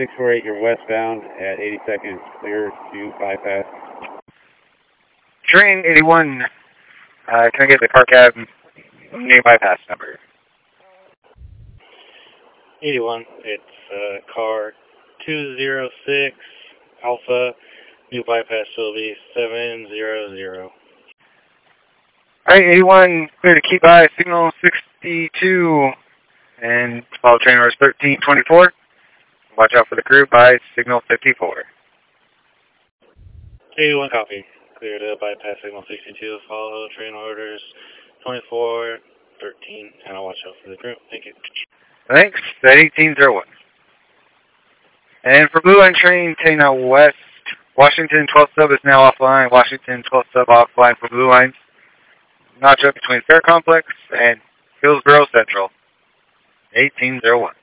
648, you're westbound at 82nd, clear to bypass. Train 81, can I get the car cab new bypass number? 81, it's car 206 Alpha, new bypass will be 700. Alright, 81, clear to keep by signal 62, and follow train orders 1324. Watch out for the crew by signal 54. 81 copy. Clear to bypass signal 62, follow train orders 24, 13, and I'll watch out for the crew. Thank you. Thanks, at 1801. And for Blue Line train, take now west. Washington 12 sub is now offline. Washington 12 sub offline for Blue Lines. Notch up between Fair Complex and Hillsborough Central. 1801.